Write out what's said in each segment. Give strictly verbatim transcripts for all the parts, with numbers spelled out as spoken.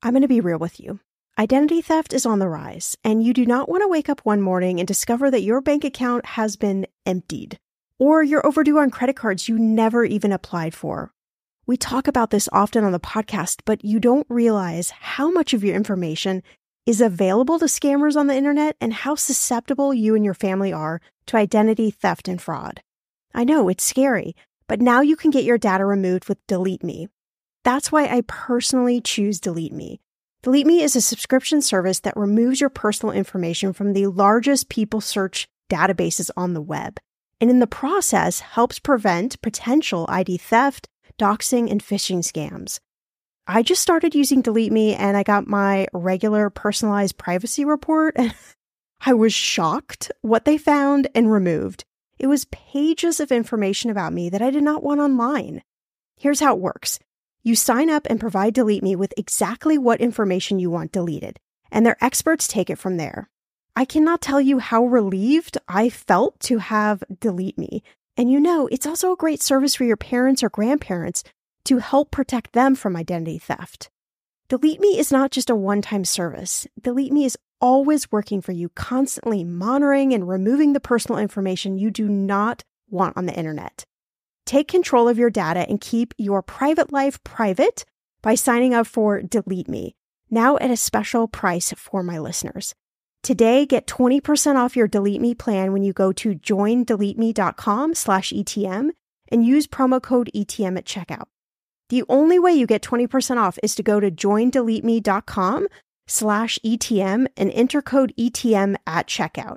I'm going to be real with you. Identity theft is on the rise, and you do not want to wake up one morning and discover that your bank account has been emptied, or you're overdue on credit cards you never even applied for. We talk about this often on the podcast, but you don't realize how much of your information is available to scammers on the internet and how susceptible you and your family are to identity theft and fraud. I know it's scary, but now you can get your data removed with Delete Me. That's why I personally choose Delete Me. Delete Me is a subscription service that removes your personal information from the largest people search databases on the web, and in the process helps prevent potential I D theft, doxing, and phishing scams. I just started using Delete Me and I got my regular personalized privacy report and I was shocked what they found and removed. It was pages of information about me that I did not want online. Here's how it works. You sign up and provide Delete Me with exactly what information you want deleted, and their experts take it from there. I cannot tell you how relieved I felt to have Delete Me. And you know, it's also a great service for your parents or grandparents to help protect them from identity theft. Delete Me is not just a one-time service. Delete Me is always working for you, constantly monitoring and removing the personal information you do not want on the internet. Take control of your data and keep your private life private by signing up for Delete Me, now at a special price for my listeners. Today, get twenty percent off your Delete Me plan when you go to joindeleteme.com slash ETM and use promo code E T M at checkout. The only way you get twenty percent off is to go to joindeleteme.com slash ETM and enter code E T M at checkout.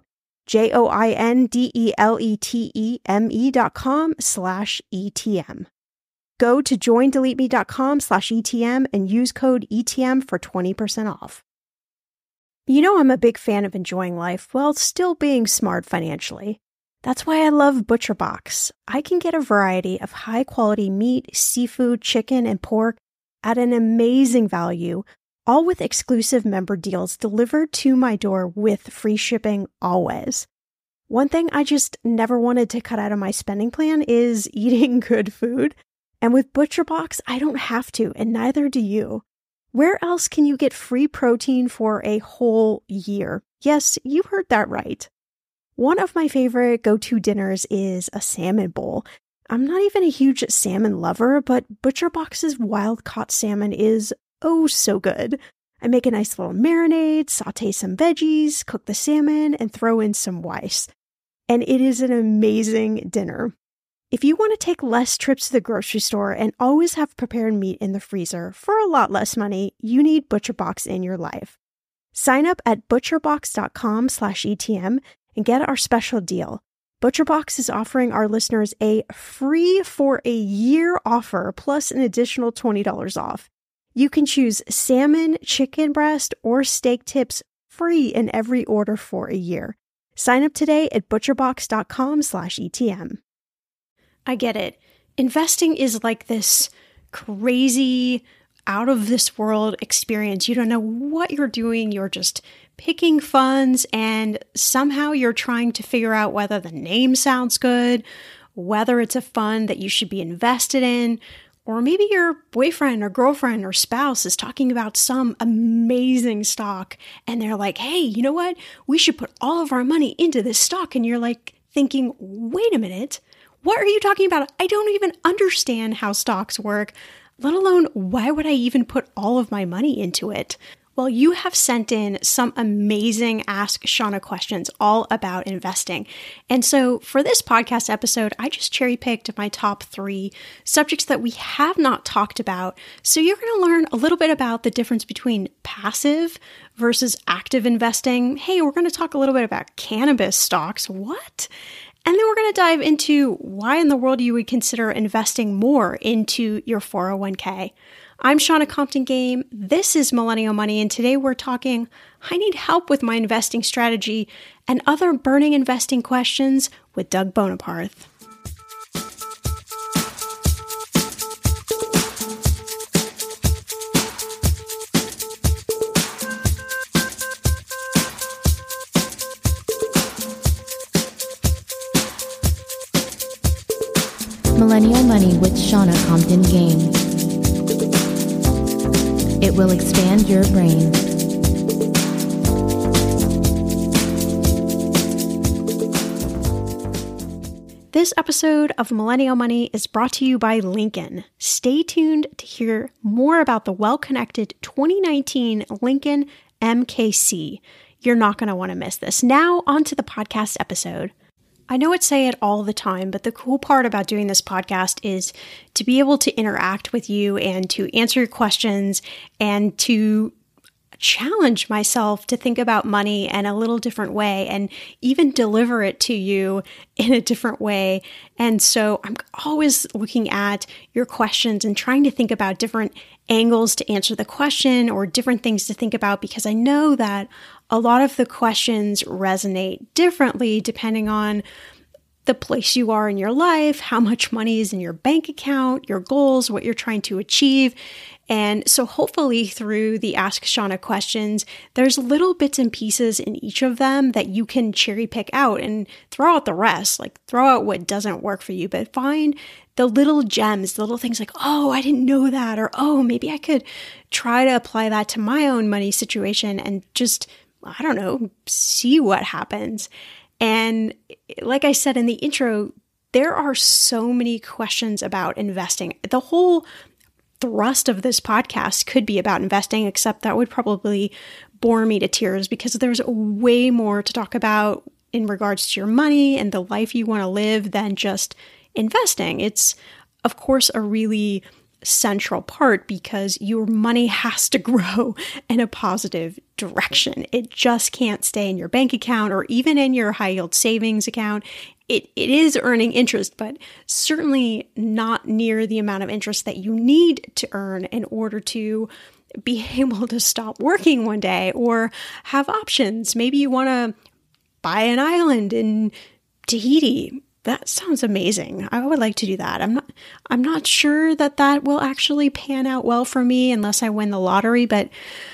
J-O-I-N-D-E-L-E-T-E-M-E dot com slash E-T-M. Go to joindeleteme.com slash ETM and use code E T M for twenty percent off. You know I'm a big fan of enjoying life while still being smart financially. That's why I love ButcherBox. I can get a variety of high-quality meat, seafood, chicken, and pork at an amazing value, all with exclusive member deals delivered to my door with free shipping always. One thing I just never wanted to cut out of my spending plan is eating good food. And with ButcherBox, I don't have to, and neither do you. Where else can you get free protein for a whole year? Yes, you heard that right. One of my favorite go-to dinners is a salmon bowl. I'm not even a huge salmon lover, but ButcherBox's wild-caught salmon is oh so good. I make a nice little marinade, saute some veggies, cook the salmon, and throw in some rice. And it is an amazing dinner. If you want to take less trips to the grocery store and always have prepared meat in the freezer for a lot less money, you need ButcherBox in your life. Sign up at butcherbox.com slash ETM and get our special deal. ButcherBox is offering our listeners a free for a year offer plus an additional twenty dollars off. You can choose salmon, chicken breast, or steak tips free in every order for a year. Sign up today at butcherbox.com slash ETM. I get it. Investing is like this crazy, out of this world experience. You don't know what you're doing. You're just picking funds and somehow you're trying to figure out whether the name sounds good, whether it's a fund that you should be invested in, or maybe your boyfriend or girlfriend or spouse is talking about some amazing stock and they're like, hey, you know what? We should put all of our money into this stock. And you're like thinking, wait a minute. What are you talking about? I don't even understand how stocks work, let alone why would I even put all of my money into it? Well, you have sent in some amazing Ask Shannah questions all about investing. And so for this podcast episode, I just cherry picked my top three subjects that we have not talked about. So you're going to learn a little bit about the difference between passive versus active investing. Hey, we're going to talk a little bit about cannabis stocks. What? And then we're going to dive into why in the world you would consider investing more into your four oh one k. I'm Shannah Compton Game. This is Millennial Money, and today we're talking, I need help with my investing strategy and other burning investing questions with Doug Bonaparth. Millennial Money with Shannah Compton Game. It will expand your brain. This episode of Millennial Money is brought to you by Lincoln. Stay tuned to hear more about the well-connected twenty nineteen Lincoln M K C. You're not going to want to miss this. Now, on to the podcast episode. I know I say it all the time, but the cool part about doing this podcast is to be able to interact with you and to answer your questions and to challenge myself to think about money in a little different way and even deliver it to you in a different way. And so I'm always looking at your questions and trying to think about different angles to answer the question or different things to think about, because I know that a lot of the questions resonate differently depending on the place you are in your life, how much money is in your bank account, your goals, what you're trying to achieve. And so hopefully through the Ask Shannah questions, there's little bits and pieces in each of them that you can cherry pick out and throw out the rest, like throw out what doesn't work for you, but find the little gems, the little things like, oh, I didn't know that, or oh, maybe I could try to apply that to my own money situation and just, I don't know, see what happens. And like I said in the intro, there are so many questions about investing. The whole thrust of this podcast could be about investing, except that would probably bore me to tears because there's way more to talk about in regards to your money and the life you want to live than just investing. It's, of course, a really central part because your money has to grow in a positive direction. It just can't stay in your bank account or even in your high yield savings account. It it is earning interest, but certainly not near the amount of interest that you need to earn in order to be able to stop working one day or have options. Maybe you want to buy an island in Tahiti. That sounds amazing. I would like to do that. I'm not I'm not sure that that will actually pan out well for me unless I win the lottery, but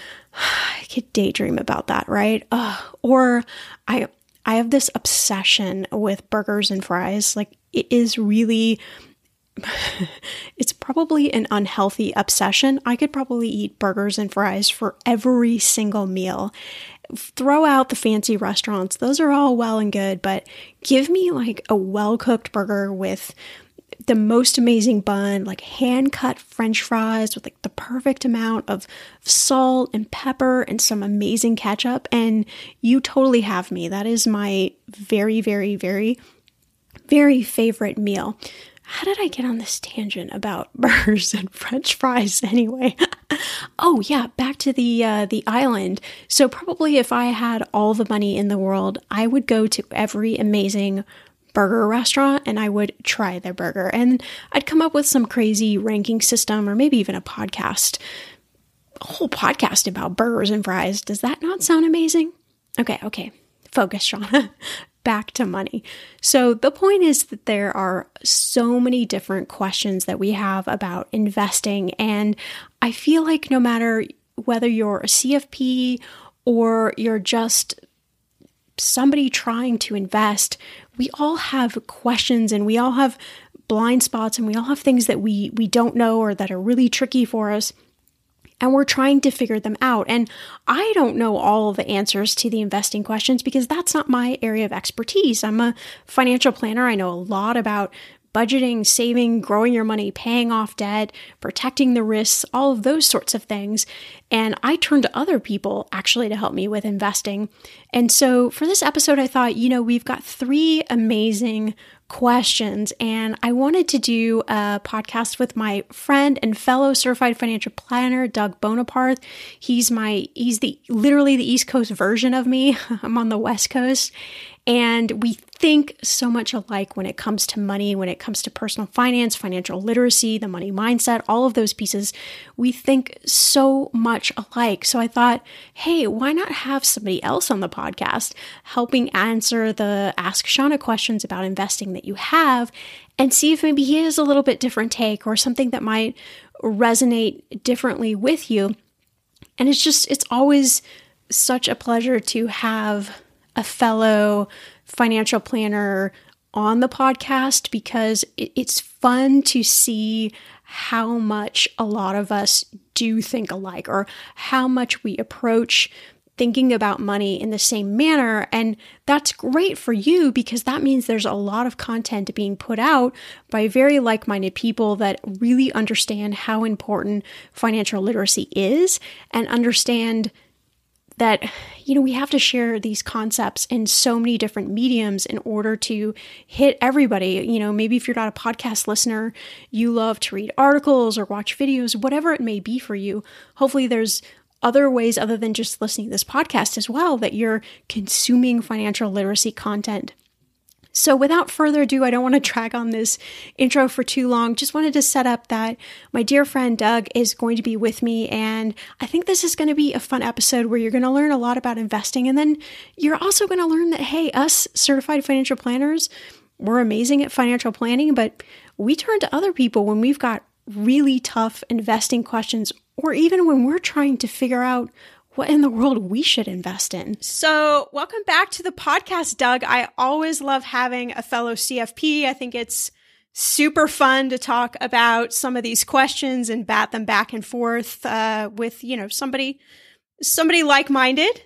I could daydream about that, right? Uh, or I I have this obsession with burgers and fries. Like it is really it's probably an unhealthy obsession. I could probably eat burgers and fries for every single meal. Throw out the fancy restaurants. Those are all well and good, but give me like a well-cooked burger with the most amazing bun, like hand-cut French fries with like the perfect amount of salt and pepper and some amazing ketchup, and you totally have me. That is my very, very, very, very favorite meal. How did I get on this tangent about burgers and French fries anyway? Oh yeah, back to the uh, the island. So probably if I had all the money in the world, I would go to every amazing burger restaurant and I would try their burger. And I'd come up with some crazy ranking system or maybe even a podcast, a whole podcast about burgers and fries. Does that not sound amazing? Okay, okay. Focus, Shannah. Back to money. So the point is that there are so many different questions that we have about investing. And I feel like no matter whether you're a C F P or you're just somebody trying to invest, we all have questions and we all have blind spots and we all have things that we, we don't know or that are really tricky for us. And we're trying to figure them out. And I don't know all of the answers to the investing questions because that's not my area of expertise. I'm a financial planner. I know a lot about budgeting, saving, growing your money, paying off debt, protecting the risks, all of those sorts of things. And I turn to other people actually to help me with investing. And so for this episode, I thought, you know, we've got three amazing questions, and I wanted to do a podcast with my friend and fellow certified financial planner, Doug Bonaparte. He's my, he's the literally the East Coast version of me. I'm on the West Coast, and we think so much alike when it comes to money, when it comes to personal finance, financial literacy, the money mindset, all of those pieces. We think so much alike. So I thought, hey, why not have somebody else on the podcast helping answer the Ask Shannah questions about investing that you have, and see if maybe he has a little bit different take or something that might resonate differently with you. And it's just, it's always such a pleasure to have a fellow financial planner on the podcast because it, it's fun to see how much a lot of us do think alike, or how much we approach thinking about money in the same manner. And that's great for you because that means there's a lot of content being put out by very like-minded people that really understand how important financial literacy is and understand that, you know, we have to share these concepts in so many different mediums in order to hit everybody. You know, maybe if you're not a podcast listener, you love to read articles or watch videos, whatever it may be for you. Hopefully there's other ways other than just listening to this podcast as well that you're consuming financial literacy content. So without further ado, I don't want to drag on this intro for too long. Just wanted to set up that my dear friend Doug is going to be with me. And I think this is going to be a fun episode where you're going to learn a lot about investing. And then you're also going to learn that, hey, us certified financial planners, we're amazing at financial planning, but we turn to other people when we've got really tough investing questions, or even when we're trying to figure out what in the world we should invest in. So welcome back to the podcast, Doug. I always love having a fellow C F P. I think it's super fun to talk about some of these questions and bat them back and forth uh, with, you know, somebody, somebody like-minded.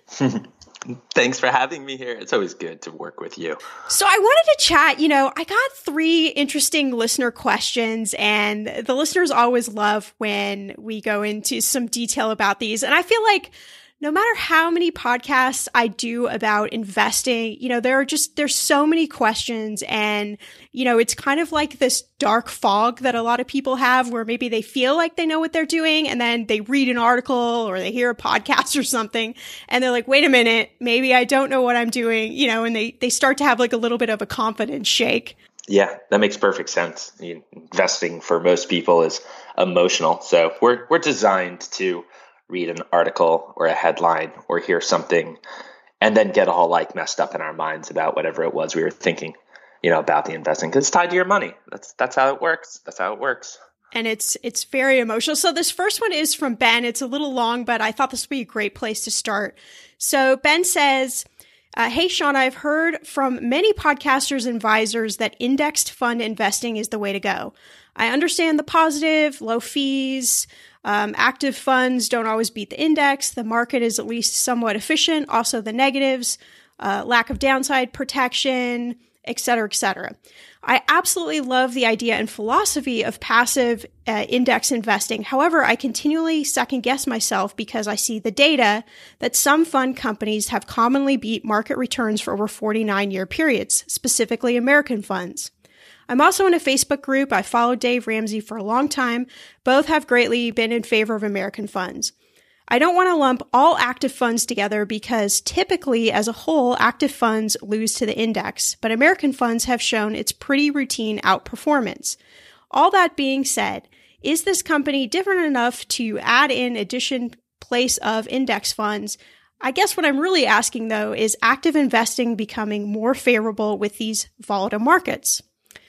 Thanks for having me here. It's always good to work with you. So I wanted to chat, you know, I got three interesting listener questions, and the listeners always love when we go into some detail about these. And I feel like no matter how many podcasts I do about investing, you know, there are just, there's so many questions, and, you know, it's kind of like this dark fog that a lot of people have where maybe they feel like they know what they're doing, and then they read an article or they hear a podcast or something, and they're like, wait a minute, maybe I don't know what I'm doing, you know, and they, they start to have like a little bit of a confidence shake. Yeah, that makes perfect sense. Investing for most people is emotional. So we're, we're designed to read an article or a headline or hear something and then get all like messed up in our minds about whatever it was we were thinking, you know, about the investing, because it's tied to your money. That's, that's how it works. That's how it works. And it's, it's very emotional. So this first one is from Ben. It's a little long, but I thought this would be a great place to start. So Ben says, uh, hey, Sean, I've heard from many podcasters and advisors that indexed fund investing is the way to go. I understand the positive, low fees, Um, active funds don't always beat the index. The market is at least somewhat efficient. Also the negatives, uh, lack of downside protection, et cetera, et cetera. I absolutely love the idea and philosophy of passive uh, index investing. However, I continually second guess myself because I see the data that some fund companies have commonly beat market returns for over forty-nine year periods, specifically American funds. I'm also in a Facebook group. I followed Dave Ramsey for a long time. Both have greatly been in favor of American funds. I don't want to lump all active funds together because typically, as a whole, active funds lose to the index, but American funds have shown its pretty routine outperformance. All that being said, is this company different enough to add in addition place of index funds? I guess what I'm really asking, though, is active investing becoming more favorable with these volatile markets?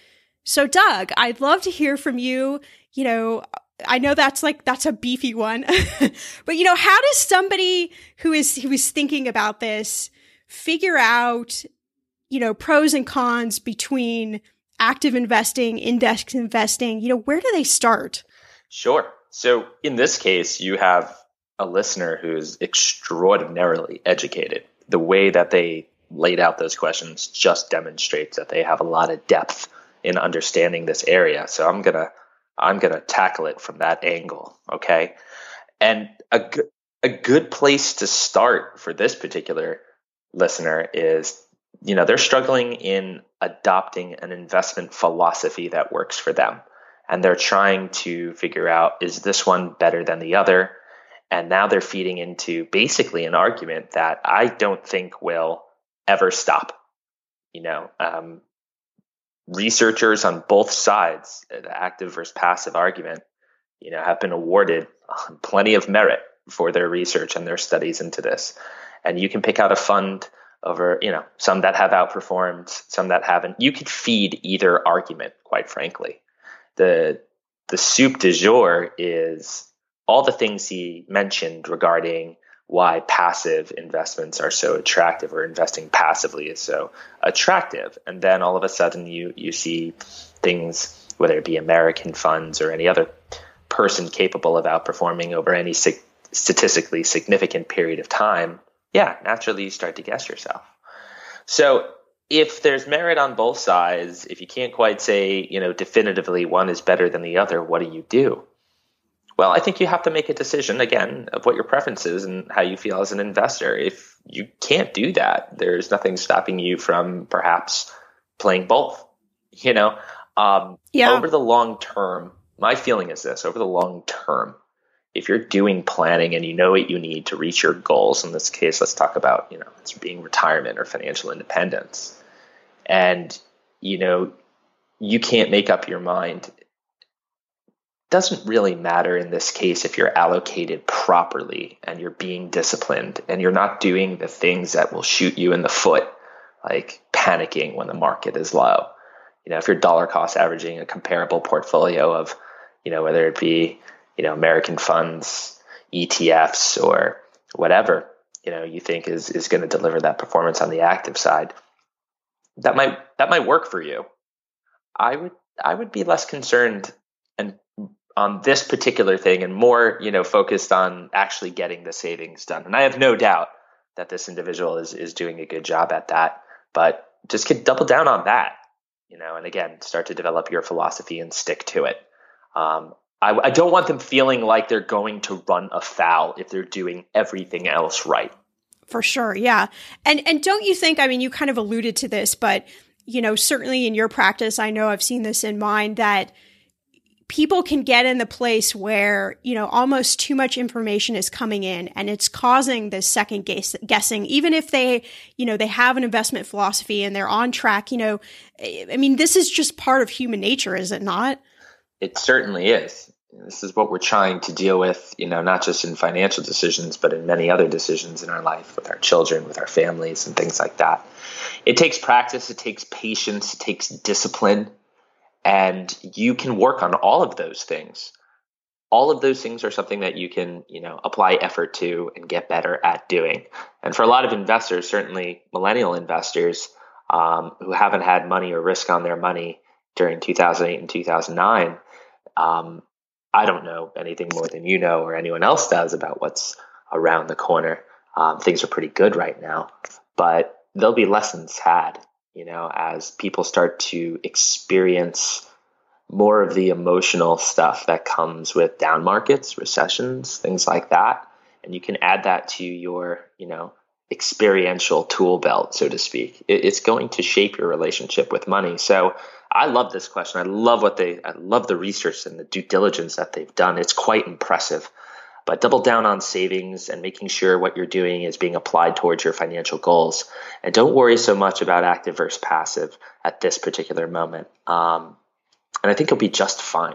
So, Doug, I'd love to hear from you. You know, I know that's like, that's a beefy one, but you know, how does somebody who is, who is thinking about this figure out, you know, pros and cons between active investing, index investing? You know, where do they start? Sure. So in this case, you have a listener who's extraordinarily educated. The way that they laid out those questions just demonstrates that they have a lot of depth in understanding this area. So I'm going to, I'm going to tackle it from that angle. Okay. And a, g- a good place to start for this particular listener is, you know, they're struggling in adopting an investment philosophy that works for them. And they're trying to figure out, is this one better than the other? And now they're feeding into basically an argument that I don't think will ever stop. You know, um, researchers on both sides, the active versus passive argument, you know, have been awarded plenty of merit for their research and their studies into this. And you can pick out a fund over, you know, some that have outperformed, some that haven't. You could feed either argument, quite frankly. The the soup du jour is all the things he mentioned regarding why passive investments are so attractive, or investing passively is so attractive. And then all of a sudden you you see things, whether it be American funds or any other person capable of outperforming over any sig- statistically significant period of time, yeah, naturally you start to guess yourself. So if there's merit on both sides, if you can't quite say, you know, definitively one is better than the other, what do you do? Well, I think you have to make a decision, again, of what your preference is and how you feel as an investor. If you can't do that, there's nothing stopping you from perhaps playing both. You know, um, yeah. Over the long term, my feeling is this, over the long term, if you're doing planning and you know what you need to reach your goals, in this case, let's talk about, you know, it's being retirement or financial independence. And, you know, you can't make up your mind. Doesn't really matter in this case if you're allocated properly and you're being disciplined and you're not doing the things that will shoot you in the foot, like panicking when the market is low. You know, if you're dollar cost averaging a comparable portfolio of, you know, whether it be, you know, American funds, E T Fs, or whatever, you know, you think is is going to deliver that performance on the active side, that might that might work for you. I would I would be less concerned and on this particular thing and more, you know, focused on actually getting the savings done. And I have no doubt that this individual is is doing a good job at that, but just could double down on that, you know, and again, start to develop your philosophy and stick to it. Um, I, I don't want them feeling like they're going to run afoul if they're doing everything else right. For sure. Yeah. And, and don't you think, I mean, you kind of alluded to this, but, you know, certainly in your practice, I know I've seen this in mine, that people can get in the place where, you know, almost too much information is coming in and it's causing this second guess- guessing, even if they, you know, they have an investment philosophy and they're on track, you know, I mean, this is just part of human nature, is it not? It certainly is. This is what we're trying to deal with, you know, not just in financial decisions, but in many other decisions in our life with our children, with our families and things like that. It takes practice. It takes patience. It takes discipline. And you can work on all of those things. All of those things are something that you can, you know, apply effort to and get better at doing. And for a lot of investors, certainly millennial investors um, who haven't had money or risk on their money during two thousand eight and two thousand nine, um, I don't know anything more than you know or anyone else does about what's around the corner. Um, things are pretty good right now, but there'll be lessons had, you know, as people start to experience more of the emotional stuff that comes with down markets, recessions, things like that. And you can add that to your, you know, experiential tool belt, so to speak. It, it's going to shape your relationship with money. So I love this question. I love what they, I love the research and the due diligence that they've done. It's quite impressive. But double down on savings and making sure what you're doing is being applied towards your financial goals. And don't worry so much about active versus passive at this particular moment. Um, and I think you'll be just fine.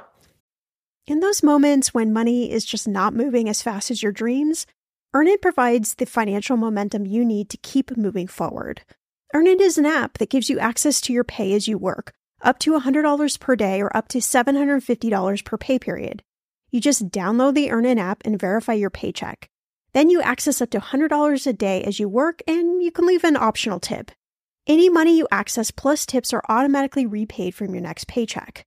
In those moments when money is just not moving as fast as your dreams, Earnin provides the financial momentum you need to keep moving forward. Earnin is an app that gives you access to your pay as you work, up to one hundred dollars per day or up to seven hundred fifty dollars per pay period. You just download the Earnin app and verify your paycheck. Then you access up to one hundred dollars a day as you work, and you can leave an optional tip. Any money you access plus tips are automatically repaid from your next paycheck.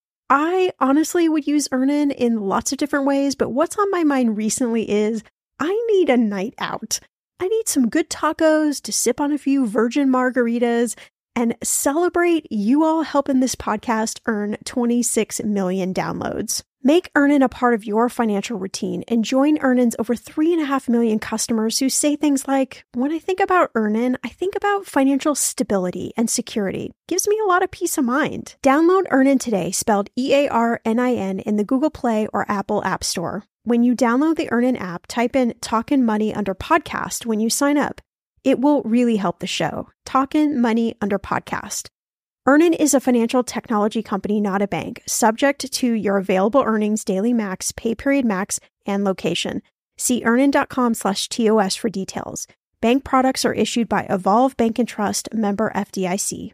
I honestly would use Earnin in lots of different ways, but what's on my mind recently is I need a night out. I need some good tacos to sip on a few virgin margaritas and celebrate you all helping this podcast earn twenty-six million downloads. Make Earnin a part of your financial routine and join Earnin's over three and a half million customers who say things like, when I think about Earnin, I think about financial stability and security. Gives me a lot of peace of mind. Download Earnin today, spelled E A R N I N, in the Google Play or Apple App Store. When you download the Earnin app, type in Talkin' Money under podcast when you sign up. It will really help the show. Talkin' Money under podcast. Earnin is a financial technology company, not a bank, subject to your available earnings, daily max, pay period max, and location. See earnin.com slash TOS for details. Bank products are issued by Evolve Bank and Trust, member F D I C.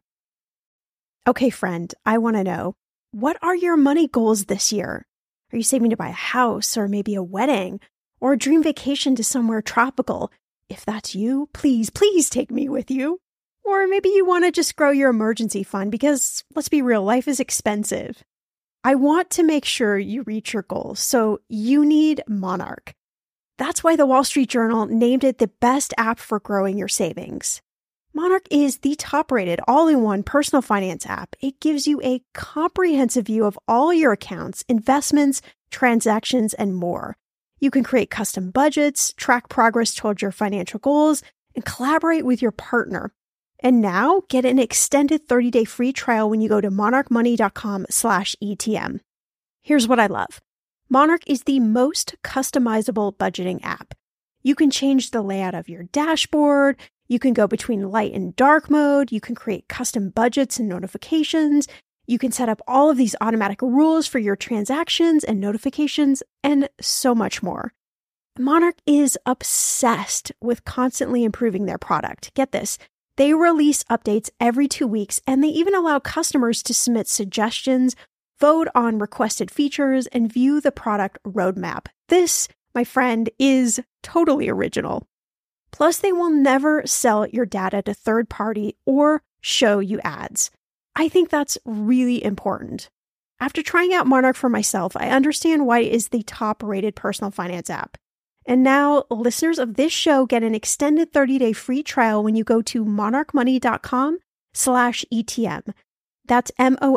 Okay, friend, I want to know, what are your money goals this year? Are you saving to buy a house or maybe a wedding or a dream vacation to somewhere tropical? If that's you, please, please take me with you. Or maybe you want to just grow your emergency fund because, let's be real, life is expensive. I want to make sure you reach your goals, so you need Monarch. That's why the Wall Street Journal named it the best app for growing your savings. Monarch is the top-rated all-in-one personal finance app. It gives you a comprehensive view of all your accounts, investments, transactions, and more. You can create custom budgets, track progress towards your financial goals, and collaborate with your partner. And now, get an extended thirty-day free trial when you go to monarchmoney.com slash ETM. Here's what I love. Monarch is the most customizable budgeting app. You can change the layout of your dashboard. You can go between light and dark mode. You can create custom budgets and notifications. You can set up all of these automatic rules for your transactions and notifications, and so much more. Monarch is obsessed with constantly improving their product. Get this. They release updates every two weeks, and they even allow customers to submit suggestions, vote on requested features, and view the product roadmap. This, my friend, is totally original. Plus, they will never sell your data to third party or show you ads. I think that's really important. After trying out Monarch for myself, I understand why it is the top-rated personal finance app. And now, listeners of this show get an extended thirty-day free trial when you go to monarchmoney.com slash ETM. That's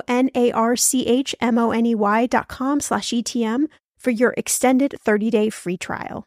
M-O-N-A-R-C-H-M-O-N-E-Y dot com slash ETM for your extended thirty-day free trial.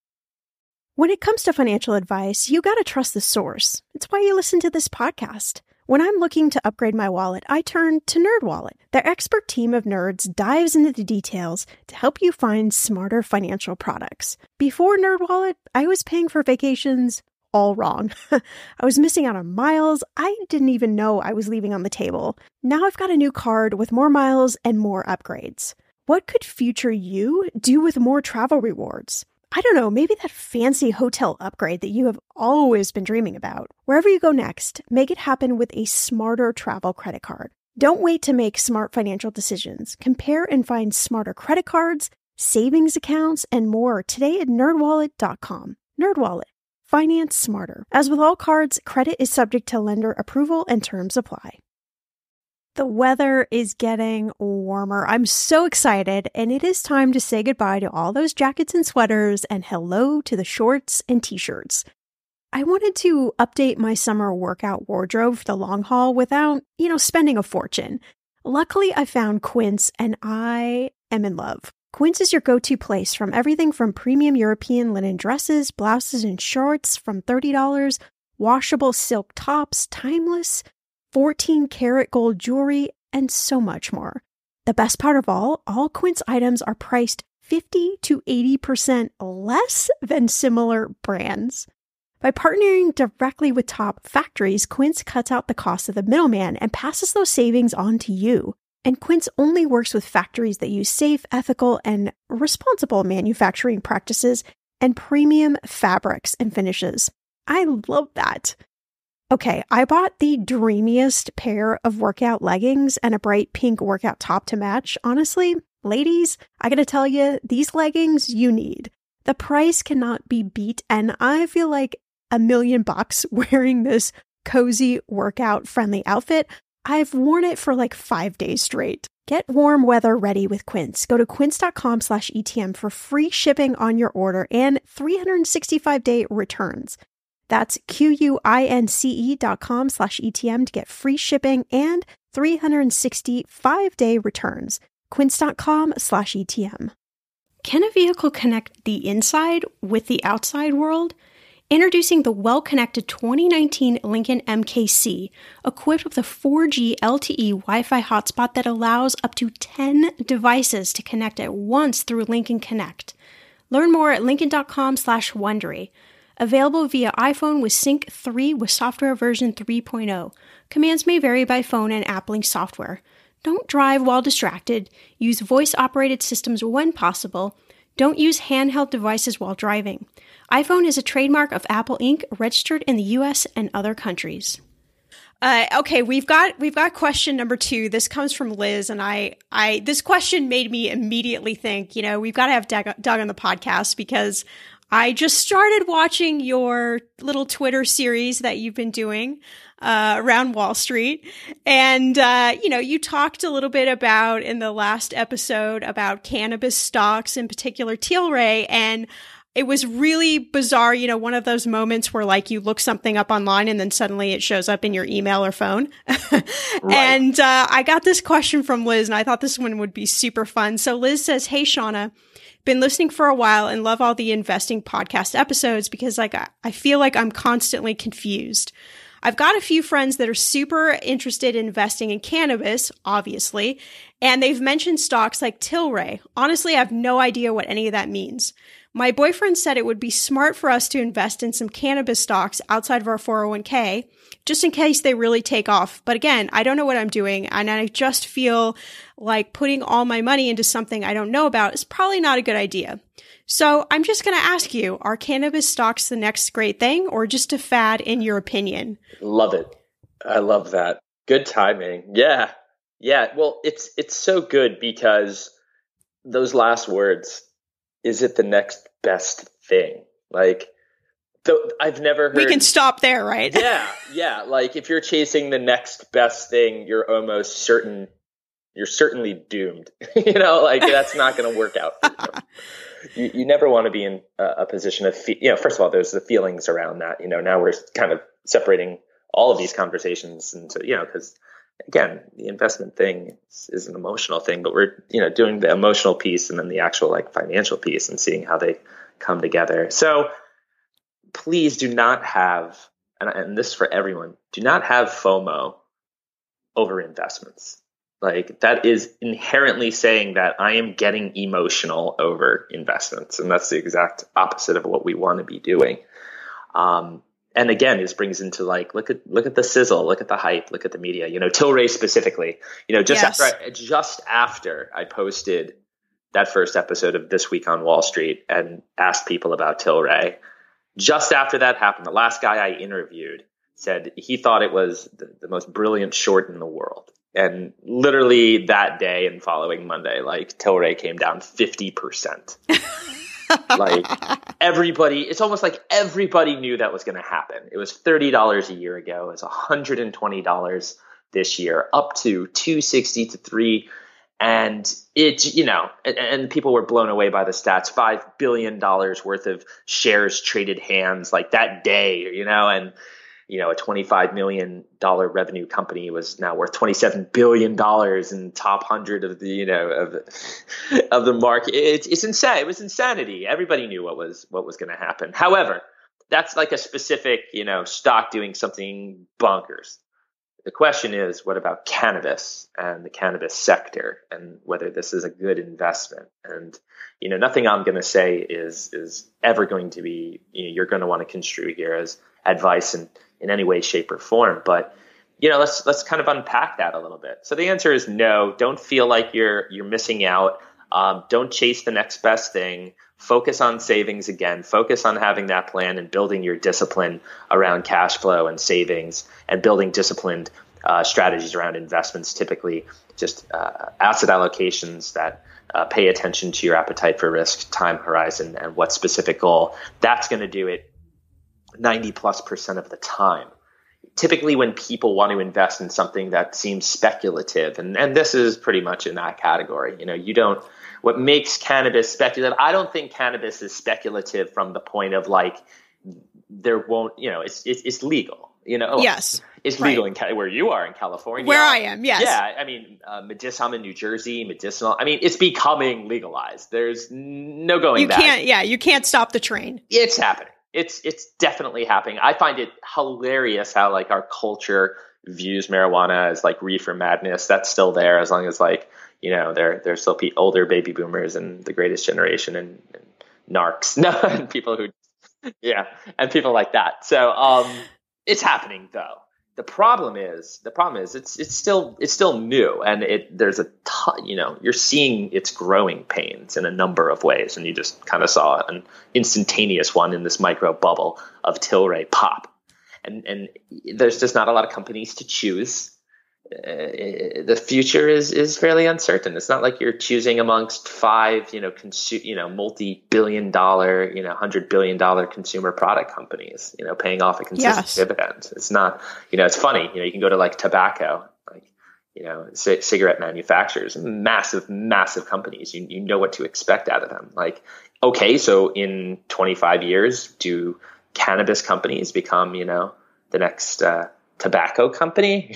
When it comes to financial advice, you gotta trust the source. It's why you listen to this podcast. When I'm looking to upgrade my wallet, I turn to NerdWallet. Their expert team of nerds dives into the details to help you find smarter financial products. Before NerdWallet, I was paying for vacations all wrong. I was missing out on miles I didn't even know I was leaving on the table. Now I've got a new card with more miles and more upgrades. What could future you do with more travel rewards? I don't know, maybe that fancy hotel upgrade that you have always been dreaming about. Wherever you go next, make it happen with a smarter travel credit card. Don't wait to make smart financial decisions. Compare and find smarter credit cards, savings accounts, and more today at nerd wallet dot com. NerdWallet. Finance smarter. As with all cards, credit is subject to lender approval and terms apply. The weather is getting warmer. I'm so excited, and it is time to say goodbye to all those jackets and sweaters and hello to the shorts and t-shirts. I wanted to update my summer workout wardrobe for the long haul without, you know, spending a fortune. Luckily, I found Quince, and I am in love. Quince is your go-to place from everything from premium European linen dresses, blouses, and shorts from thirty dollars, washable silk tops, timeless fourteen karat gold jewelry, and so much more. The best part of all, all Quince items are priced fifty to eighty percent less than similar brands. By partnering directly with top factories, Quince cuts out the cost of the middleman and passes those savings on to you. And Quince only works with factories that use safe, ethical, and responsible manufacturing practices and premium fabrics and finishes. I love that. Okay, I bought the dreamiest pair of workout leggings and a bright pink workout top to match. Honestly, ladies, I gotta tell you, these leggings you need. The price cannot be beat, and I feel like a million bucks wearing this cozy workout friendly outfit. I've worn it for like five days straight. Get warm weather ready with Quince. Go to quince.com slash ETM for free shipping on your order and three hundred sixty-five day returns. That's Q-U-I-N-C-E dot com slash ETM to get free shipping and three hundred sixty-five day returns. Quince.com slash ETM. Can a vehicle connect the inside with the outside world? Introducing the well-connected twenty nineteen Lincoln M K C, equipped with a four G L T E Wi-Fi hotspot that allows up to ten devices to connect at once through Lincoln Connect. Learn more at lincoln.com slash Wondery. Available via iPhone with Sync three with software version three point oh. Commands may vary by phone and app link software. Don't drive while distracted. Use voice-operated systems when possible. Don't use handheld devices while driving. iPhone is a trademark of Apple Incorporated, registered in the U S and other countries. Uh, okay, we've got we've got question number two. This comes from Liz, and I I this question made me immediately think, you know, we've got to have Doug, Doug on the podcast because I just started watching your little Twitter series that you've been doing uh, around Wall Street. And, uh, you know, you talked a little bit about in the last episode about cannabis stocks, in particular Tilray. And it was really bizarre, you know, one of those moments where like you look something up online and then suddenly it shows up in your email or phone. Right. And uh, I got this question from Liz, and I thought this one would be super fun. So Liz says, "Hey, Shauna, been listening for a while and love all the investing podcast episodes because like I feel like I'm constantly confused. I've got a few friends that are super interested in investing in cannabis, obviously, and they've mentioned stocks like Tilray. Honestly, I have no idea what any of that means. My boyfriend said it would be smart for us to invest in some cannabis stocks outside of our four oh one k, just in case they really take off. But again, I don't know what I'm doing, and I just feel like putting all my money into something I don't know about is probably not a good idea. So I'm just going to ask you, are cannabis stocks the next great thing or just a fad in your opinion?" Love it. I love that. Good timing. Yeah. Yeah. Well, it's it's so good because those last words, is it the next best thing? Like, th- I've never heard. We can stop there, right? yeah. Yeah. Like if you're chasing the next best thing, you're almost certain, you're certainly doomed. You know, like that's not going to work out for you. You, you never want to be in a, a position of, fe- you know, first of all, there's the feelings around that. You know, now we're kind of separating all of these conversations into, you know, because again, the investment thing is, is an emotional thing, but we're, you know, doing the emotional piece and then the actual like financial piece and seeing how they come together. So please do not have, and, and this is for everyone, do not have FOMO over investments. Like that is inherently saying that I am getting emotional over investments. And that's the exact opposite of what we want to be doing. Um, and again, this brings into like, look at, look at the sizzle, look at the hype, look at the media, you know, Tilray specifically, you know, just yes. after, I, just after I posted that first episode of This Week on Wall Street and asked people about Tilray, just after that happened, the last guy I interviewed said he thought it was the, the most brilliant short in the world. And literally that day and following Monday, like Tilray came down fifty percent. Like everybody, it's almost like everybody knew that was going to happen. It was thirty dollars a year ago. It's one hundred twenty dollars this year, up to two sixty to three. And it, you know, and, and people were blown away by the stats, five billion dollars worth of shares traded hands like that day, you know, and you know, a twenty-five million dollars revenue company was now worth twenty-seven billion dollars in top one hundred of the, you know, of, of the market. It's, it's insane. It was insanity. Everybody knew what was, what was going to happen. However, that's like a specific, you know, stock doing something bonkers. The question is, what about cannabis and the cannabis sector and whether this is a good investment? And, you know, nothing I'm going to say is, is ever going to be, you know, you're going to want to construe here as advice in, in any way, shape or form. But, you know, let's, let's kind of unpack that a little bit. So the answer is no, don't feel like you're, you're missing out. Um, don't chase the next best thing. Focus on savings again. Focus on having that plan and building your discipline around cash flow and savings and building disciplined uh, strategies around investments, typically just uh, asset allocations that uh, pay attention to your appetite for risk, time horizon, and what specific goal. That's going to do it ninety plus percent of the time. Typically when people want to invest in something that seems speculative, and, and this is pretty much in that category, you know, you don't, what makes cannabis speculative, I don't think cannabis is speculative from the point of like, there won't, you know, it's, it's, it's legal, you know, yes, it's legal right. in where you are in California, where I am. Yes. Yeah. I mean, uh, medicinal, I'm in New Jersey, medicinal. I mean, it's becoming legalized. There's no going you back. You can't, yeah, you can't stop the train. It's happening. It's it's definitely happening. I find it hilarious how like our culture views marijuana as like reefer madness. That's still there as long as like, you know, there there's still pe- older baby boomers and the greatest generation and, and narcs, no, and people who, yeah, and people like that. So um, it's happening though. The problem is, the problem is it's it's still it's still new, and it there's a ton, you know, you're seeing its growing pains in a number of ways, and you just kind of saw an instantaneous one in this micro bubble of Tilray pop, and and there's just not a lot of companies to choose. uh, the future is is fairly uncertain. It's not like you're choosing amongst five, you know, consu- you know, multi-billion dollar, you know, hundred billion dollar consumer product companies, you know, paying off a consistent Yes. dividend. It's not, you know, it's funny. You know, you can go to like tobacco, like, you know, c- cigarette manufacturers, massive, massive companies. You you know what to expect out of them. Like, okay, so in twenty-five years, do cannabis companies become, you know, the next uh, tobacco company?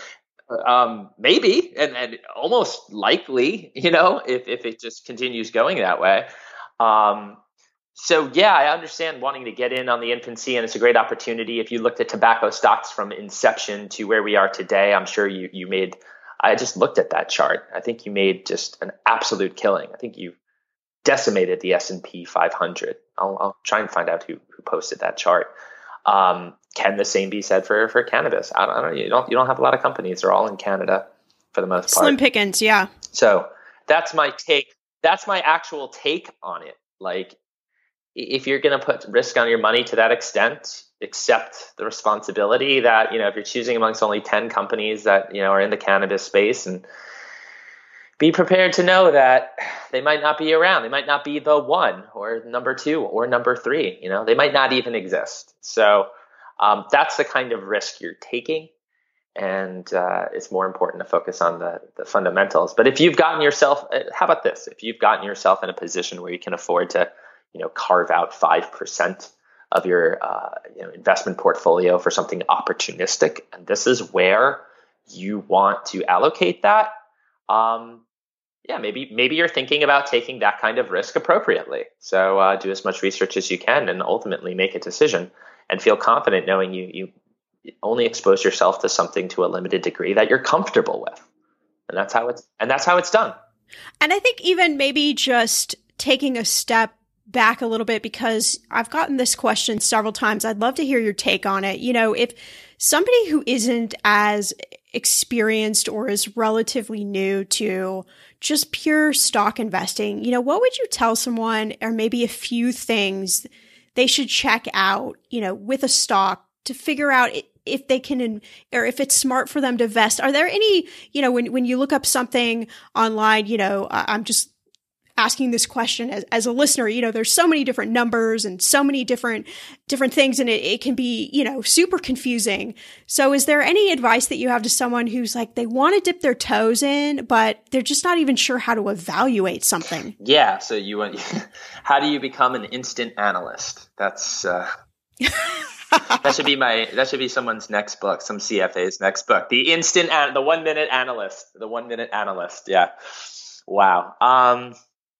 Um, maybe, and, and almost likely, you know, if, if it just continues going that way. Um, so yeah, I understand wanting to get in on the infancy, and it's a great opportunity. If you looked at tobacco stocks from inception to where we are today, I'm sure you, you made, I just looked at that chart. I think you made just an absolute killing. I think you decimated the S and P five hundred. I'll, I'll try and find out who, who posted that chart. Um, can the same be said for, for cannabis? I don't, I don't, you don't, you don't have a lot of companies. They're all in Canada for the most part. Slim pickings. Yeah. So that's my take. That's my actual take on it. Like, if you're going to put risk on your money to that extent, accept the responsibility that, you know, if you're choosing amongst only ten companies that, you know, are in the cannabis space, and be prepared to know that they might not be around. They might not be the one or number two or number three. You know, they might not even exist. So um, that's the kind of risk you're taking. And uh, it's more important to focus on the, the fundamentals. But if you've gotten yourself, how about this? If you've gotten yourself in a position where you can afford to, you know, carve out five percent of your uh, you know, investment portfolio for something opportunistic, and this is where you want to allocate that, um, yeah, maybe maybe you're thinking about taking that kind of risk appropriately. So uh, do as much research as you can, and ultimately make a decision, and feel confident knowing you you only expose yourself to something to a limited degree that you're comfortable with, and that's how it's and that's how it's done. And I think even maybe just taking a step back a little bit, because I've gotten this question several times. I'd love to hear your take on it. You know, if somebody who isn't as experienced or is relatively new to just pure stock investing, you know, what would you tell someone, or maybe a few things they should check out, you know, with a stock to figure out if they can, or if it's smart for them to invest? Are there any, you know, when, when you look up something online, you know, I'm just asking this question as, as a listener, you know, there's so many different numbers and so many different, different things, and it, it can be, you know, super confusing. So is there any advice that you have to someone who's like, they want to dip their toes in, but they're just not even sure how to evaluate something? Yeah. So you want, how do you become an instant analyst? That's, uh, that should be my, that should be someone's next book, some C F A's next book, the instant, an- the one minute analyst, the one minute analyst. Yeah. Wow. Um,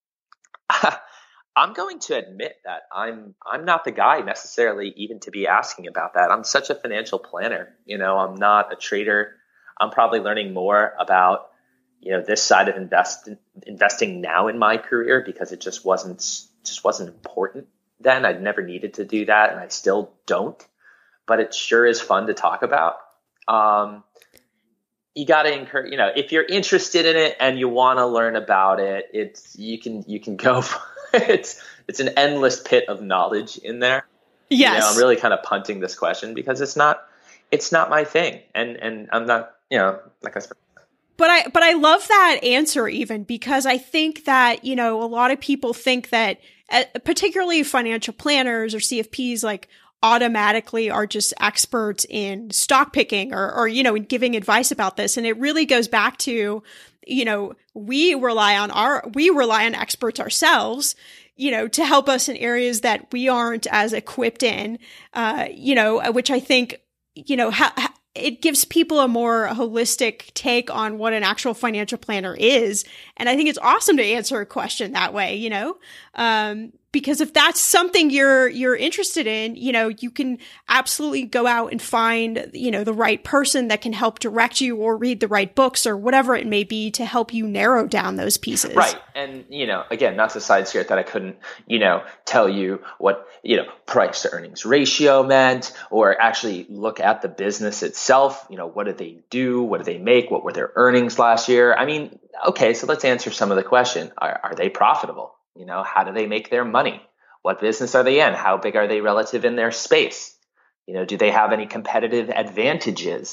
I'm going to admit that I'm I'm not the guy necessarily even to be asking about that. I'm such a financial planner. You know, I'm not a trader. I'm probably learning more about, you know, this side of invest investing now in my career, because it just wasn't just wasn't important then. I'd never needed to do that, and I still don't. But it sure is fun to talk about. Um, you got to encourage, you know, if you're interested in it and you want to learn about it, it's, you can, you can go, for, it's, it's an endless pit of knowledge in there. Yes. You know, I'm really kind of punting this question because it's not, it's not my thing. And, and I'm not, you know, like I said. But I, but I love that answer, even because I think that, you know, a lot of people think that, uh, particularly financial planners or C F Ps, like, automatically are just experts in stock picking or, or, you know, in giving advice about this. And it really goes back to, you know, we rely on our, we rely on experts ourselves, you know, to help us in areas that we aren't as equipped in, uh, you know, which I think, you know, ha- ha- it gives people a more holistic take on what an actual financial planner is. And I think it's awesome to answer a question that way, you know, um, because if that's something you're, you're interested in, you know, you can absolutely go out and find, you know, the right person that can help direct you, or read the right books or whatever it may be to help you narrow down those pieces. Right. And, you know, again, not to side skirt that I couldn't, you know, tell you what, you know, price to earnings ratio meant, or actually look at the business itself. You know, what did they do? What did they make? What were their earnings last year? I mean, okay, so let's answer some of the question. Are, are they profitable? You know, how do they make their money? What business are they in? How big are they relative in their space? You know, do they have any competitive advantages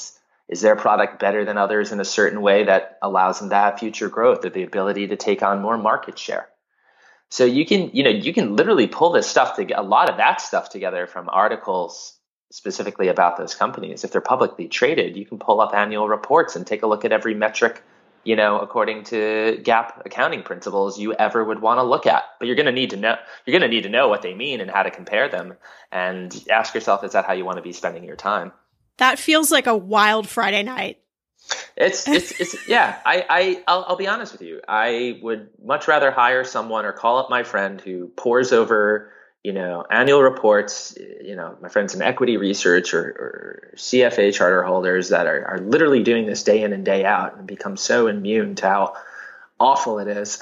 Is their product better than others in a certain way that allows them to have future growth or the ability to take on more market share? So you can, you know, you can literally pull this stuff to get a lot of that stuff together from articles specifically about those companies. If they're publicly traded, you can pull up annual reports and take a look at every metric, you know, according to GAAP accounting principles you ever would want to look at. But you're going to need to know, you're going to need to know what they mean and how to compare them, and ask yourself, is that how you want to be spending your time? That feels like a wild Friday night. It's, it's, it's, yeah, I, I, I'll, I'll be honest with you. I would much rather hire someone or call up my friend who pores over, you know, annual reports, you know, my friends in equity research or, or C F A charter holders that are, are literally doing this day in and day out and become so immune to how awful it is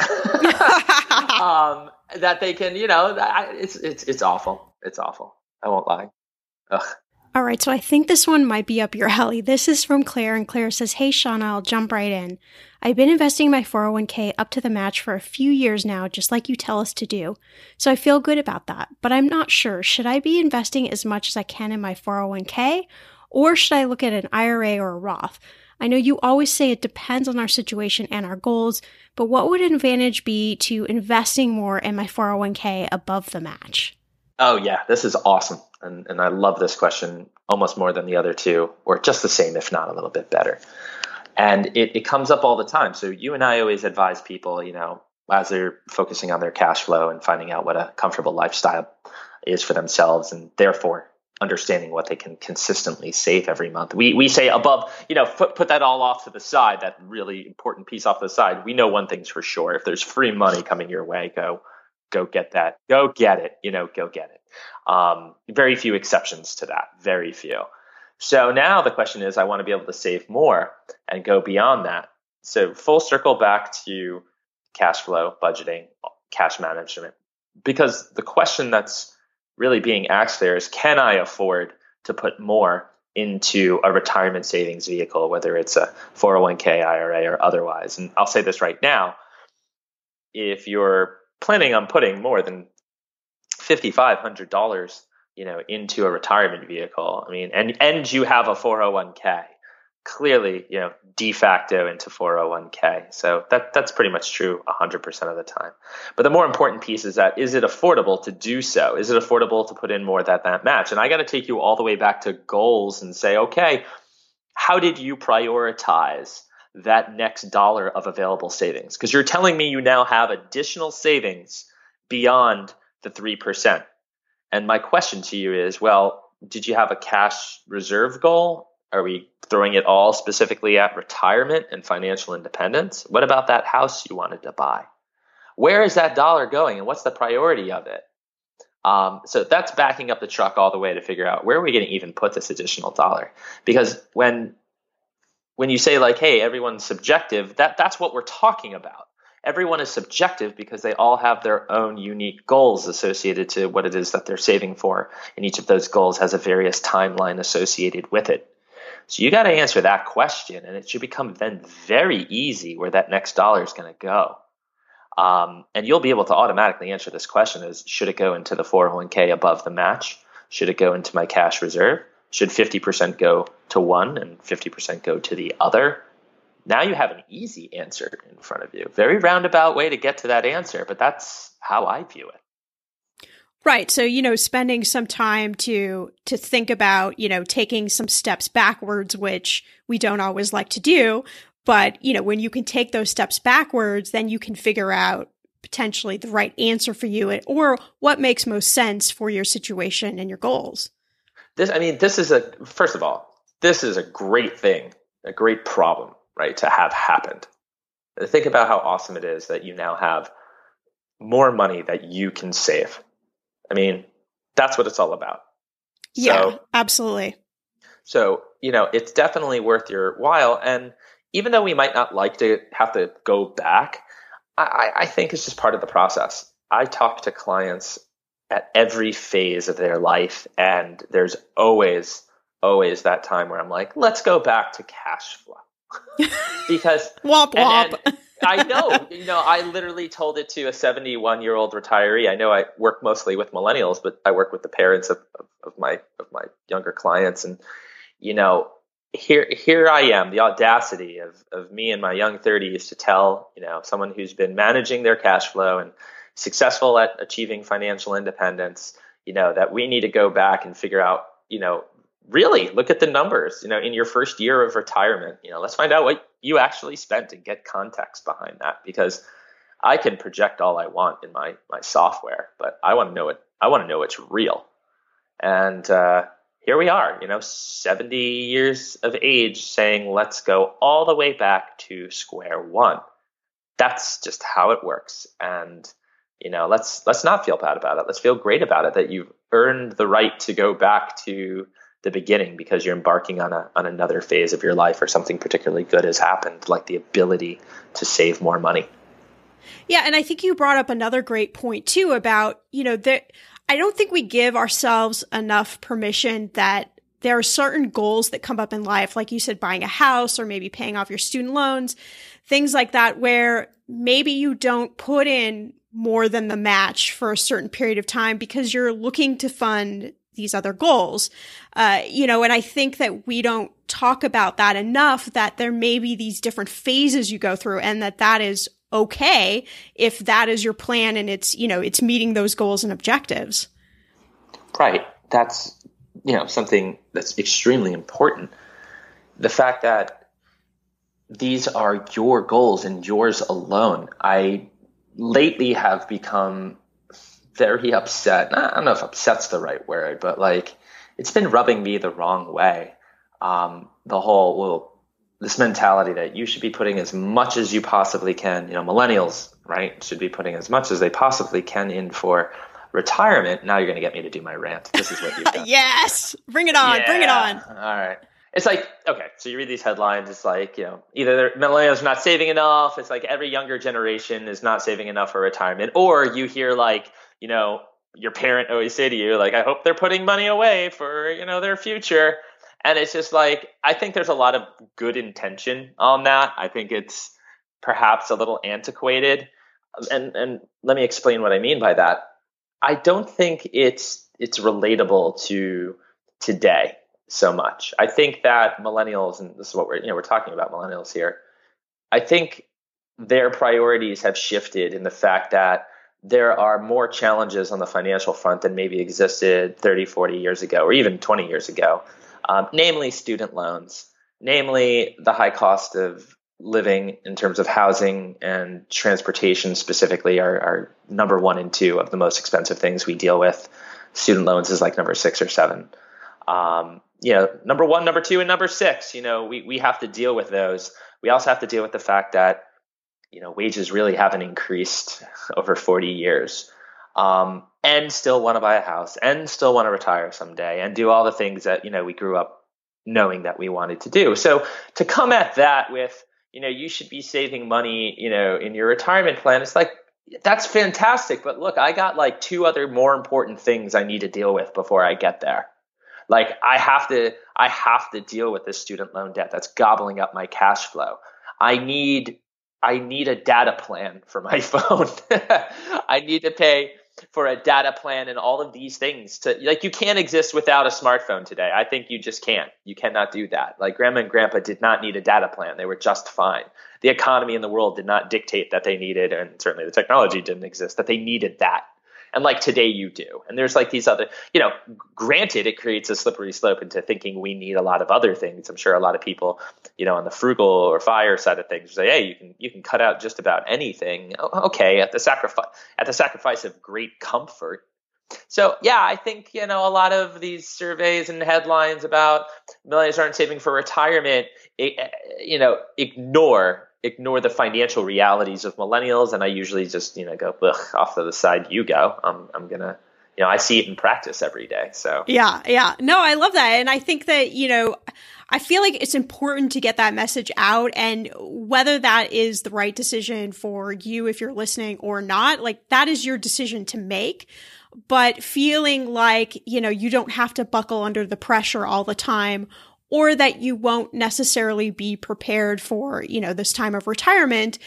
um, that they can, you know, it's, it's, it's awful. It's awful. I won't lie. Ugh. All right, so I think this one might be up your alley. This is from Claire, and Claire says, "Hey, Shauna, I'll jump right in. I've been investing my four oh one k up to the match for a few years now, just like you tell us to do. So I feel good about that, but I'm not sure. Should I be investing as much as I can in my four oh one k, or should I look at an I R A or a Roth? I know you always say it depends on our situation and our goals, but what would an advantage be to investing more in my four oh one k above the match?" Oh, yeah, this is awesome. And and I love this question almost more than the other two, or just the same, if not a little bit better. And it, it comes up all the time. So you and I always advise people, you know, as they're focusing on their cash flow and finding out what a comfortable lifestyle is for themselves, and therefore understanding what they can consistently save every month. We we say above, you know, put, put that all off to the side, that really important piece off to the side. We know one thing's for sure. If there's free money coming your way, go Go get that. Go get it. You know, go get it. Um, very few exceptions to that. Very few. So now the question is, I want to be able to save more and go beyond that. So full circle back to cash flow, budgeting, cash management. Because the question that's really being asked there is, can I afford to put more into a retirement savings vehicle, whether it's a four oh one k, I R A, or otherwise? And I'll say this right now. If you're planning on putting more than five thousand five hundred dollars, you know, into a retirement vehicle, I mean, and and you have a four oh one k, clearly, you know, de facto into four oh one k. So that that's pretty much true one hundred percent of the time. But the more important piece is that, is it affordable to do so? Is it affordable to put in more than that match? And I got to take you all the way back to goals and say, okay, how did you prioritize that next dollar of available savings? Because you're telling me you now have additional savings beyond the three percent. And my question to you is, well, did you have a cash reserve goal? Are we throwing it all specifically at retirement and financial independence? What about that house you wanted to buy? Where is that dollar going, and what's the priority of it? Um, so that's backing up the truck all the way to figure out, where are we going to even put this additional dollar? Because when When you say, like, hey, everyone's subjective, that, that's what we're talking about. Everyone is subjective because they all have their own unique goals associated to what it is that they're saving for. And each of those goals has a various timeline associated with it. So you got to answer that question, and it should become then very easy where that next dollar is going to go. Um, and you'll be able to automatically answer this question as, should it go into the four oh one k above the match? Should it go into my cash reserve? Should fifty percent go to one and fifty percent go to the other? Now you have an easy answer in front of you. Very roundabout way to get to that answer, but that's how I view it. Right. So, you know, spending some time to to think about, you know, taking some steps backwards, which we don't always like to do. But, you know, when you can take those steps backwards, then you can figure out potentially the right answer for you, or what makes most sense for your situation and your goals. This, I mean, this is a, first of all, this is a great thing, a great problem, right, to have happened. Think about how awesome it is that you now have more money that you can save. I mean, that's what it's all about. Yeah, so, absolutely. So, you know, it's definitely worth your while. And even though we might not like to have to go back, I, I think it's just part of the process. I talk to clients at every phase of their life, and there's always, always that time where I'm like, let's go back to cash flow. Because womp womp. And, and I know, you know, I literally told it to a seventy-one year old retiree. I know I work mostly with millennials, but I work with the parents of, of, of my of my younger clients, and you know, here here I am, the audacity of of me in my young thirties to tell, you know, someone who's been managing their cash flow and successful at achieving financial independence, you know, that we need to go back and figure out, you know, really look at the numbers, you know, in your first year of retirement, you know, let's find out what you actually spent and get context behind that, because I can project all I want in my my software, but I want to know it. I want to know it's real. And uh, here we are, you know, seventy years of age saying, let's go all the way back to square one. That's just how it works. And, you know, let's let's not feel bad about it. Let's feel great about it, that you've earned the right to go back to the beginning because you're embarking on a on another phase of your life, or something particularly good has happened, like the ability to save more money. Yeah. And I think you brought up another great point too about, you know, that I don't think we give ourselves enough permission that there are certain goals that come up in life, like you said, buying a house or maybe paying off your student loans, things like that, where maybe you don't put in more than the match for a certain period of time because you're looking to fund these other goals. Uh, you know, and I think that we don't talk about that enough, that there may be these different phases you go through, and that that is okay if that is your plan and it's, you know, it's meeting those goals and objectives. Right. That's, you know, something that's extremely important. The fact that these are your goals and yours alone. I lately have become very upset. I don't know if upset's the right word, but like it's been rubbing me the wrong way. Um, the whole, well, this mentality that you should be putting as much as you possibly can, you know, millennials, right, should be putting as much as they possibly can in for retirement. Now you're going to get me to do my rant. This is what you've done. Yes. Bring it on. Yeah. Bring it on. All right. It's like, okay, so you read these headlines. It's like, you know, either millennials are not saving enough. It's like every younger generation is not saving enough for retirement. Or you hear like, you know, your parent always say to you, like, I hope they're putting money away for, you know, their future. And it's just like, I think there's a lot of good intention on that. I think it's perhaps a little antiquated. And and let me explain what I mean by that. I don't think it's it's relatable to today so much. I think that millennials, and this is what we're, you know, we're talking about millennials here. I think their priorities have shifted in the fact that there are more challenges on the financial front than maybe existed thirty, forty years ago, or even twenty years ago. Um, namely student loans, namely the high cost of living in terms of housing and transportation specifically are, are number one and two of the most expensive things we deal with. Student loans is like number six or seven. Um, you know, number one, number two, and number six, you know, we, we have to deal with those. We also have to deal with the fact that, you know, wages really haven't increased over forty years. Um, and still want to buy a house and still want to retire someday and do all the things that, you know, we grew up knowing that we wanted to do. So to come at that with, you know, you should be saving money, you know, in your retirement plan, it's like, that's fantastic. But look, I got like two other more important things I need to deal with before I get there. Like I have to, I have to deal with this student loan debt that's gobbling up my cash flow. I need, I need a data plan for my phone. I need to pay for a data plan and all of these things to, like, you can't exist without a smartphone today. I think you just can't. You cannot do that. Like grandma and grandpa did not need a data plan. They were just fine. The economy in the world did not dictate that they needed, and certainly the technology didn't exist, that they needed that. And like today you do. And there's like these other, you know, granted, it creates a slippery slope into thinking we need a lot of other things. I'm sure a lot of people, you know, on the frugal or fire side of things say, hey, you can you can cut out just about anything. Okay, at the sacrifice at the sacrifice of great comfort. So yeah, I think, you know, a lot of these surveys and headlines about millennials aren't saving for retirement, it, you know, ignore ignore the financial realities of millennials. And I usually just, you know, go, ugh, off to the side you go. I'm, I'm going to, you know, I see it in practice every day. So yeah, yeah. No, I love that. And I think that, you know, I feel like it's important to get that message out, and whether that is the right decision for you, if you're listening or not, like that is your decision to make. But feeling like, you know, you don't have to buckle under the pressure all the time, or that you won't necessarily be prepared for, you know, this time of retirement.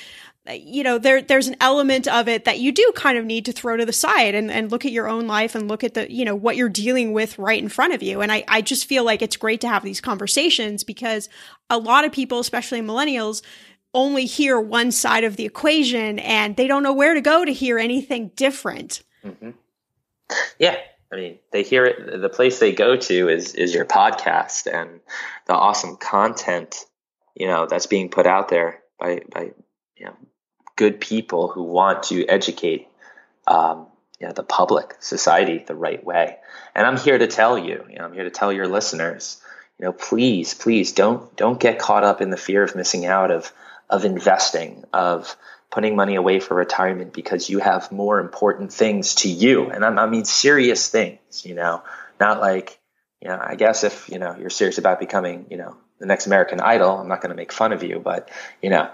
you know, there, there's an element of it that you do kind of need to throw to the side and, and look at your own life and look at the, you know, what you're dealing with right in front of you. And I, I just feel like it's great to have these conversations because a lot of people, especially millennials, only hear one side of the equation and they don't know where to go to hear anything different. Mm-hmm. Yeah. I mean, they hear it. The place they go to is, is your podcast and the awesome content, you know, that's being put out there by, by, you know, good people who want to educate, um, you know, the public, society the right way. And I'm here to tell you, you know, I'm here to tell your listeners, you know, please, please don't, don't get caught up in the fear of missing out, of, of investing, of putting money away for retirement because you have more important things to you. And I, I mean, serious things, you know, not like, you know, I guess if, you know, you're serious about becoming, you know, the next American Idol, I'm not going to make fun of you, but, you know,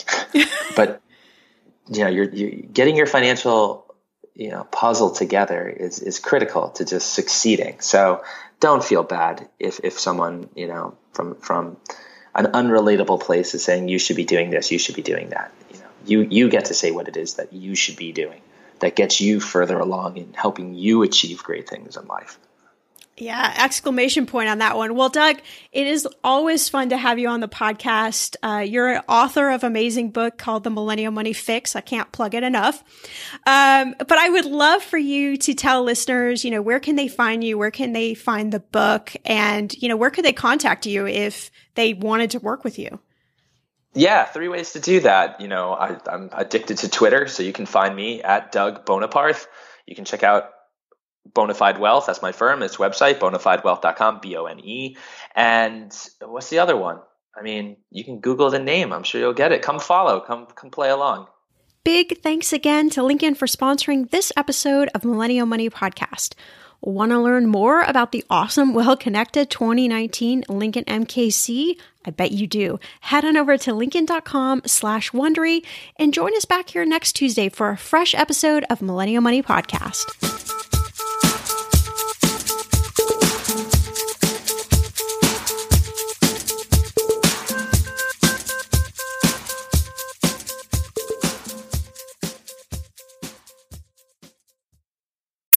but, you know, you're, you're getting your financial, you know, puzzle together is, is critical to just succeeding. So don't feel bad if, if someone, you know, from, from an unrelatable place is saying you should be doing this, you should be doing that. You know, you, you get to say what it is that you should be doing that gets you further along in helping you achieve great things in life. Yeah, exclamation point on that one. Well, Doug, it is always fun to have you on the podcast. Uh, you're an author of an amazing book called The Millennial Money Fix. I can't plug it enough. Um, but I would love for you to tell listeners, you know, where can they find you? Where can they find the book? And, you know, where could they contact you if they wanted to work with you? Yeah, three ways to do that. You know, I, I'm addicted to Twitter, so you can find me at Doug Bonaparte. You can check out Bonafide Wealth. That's my firm. It's website, bonafide wealth dot com, B O N E. And what's the other one? I mean, you can Google the name. I'm sure you'll get it. Come follow. Come, come play along. Big thanks again to Lincoln for sponsoring this episode of Millennial Money Podcast. Want to learn more about the awesome, well-connected twenty nineteen Lincoln M K C? I bet you do. Head on over to lincoln.com slash Wondery and join us back here next Tuesday for a fresh episode of Millennial Money Podcast.